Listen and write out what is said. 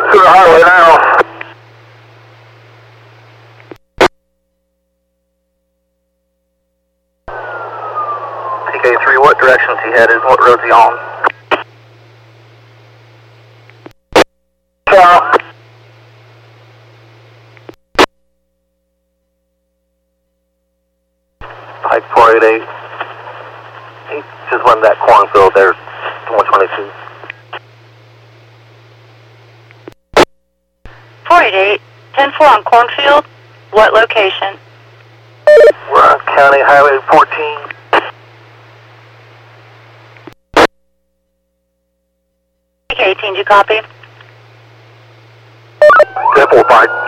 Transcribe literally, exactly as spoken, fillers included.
to the highway now. T K three, what direction's he headed? What road's he on? South. Pike four eight eight. He just went that cornfield there, one twenty-two. four eight eight, ten four on Cornfield. What location? We're on County Highway fourteen. T K eighteen, do you copy? ten four five.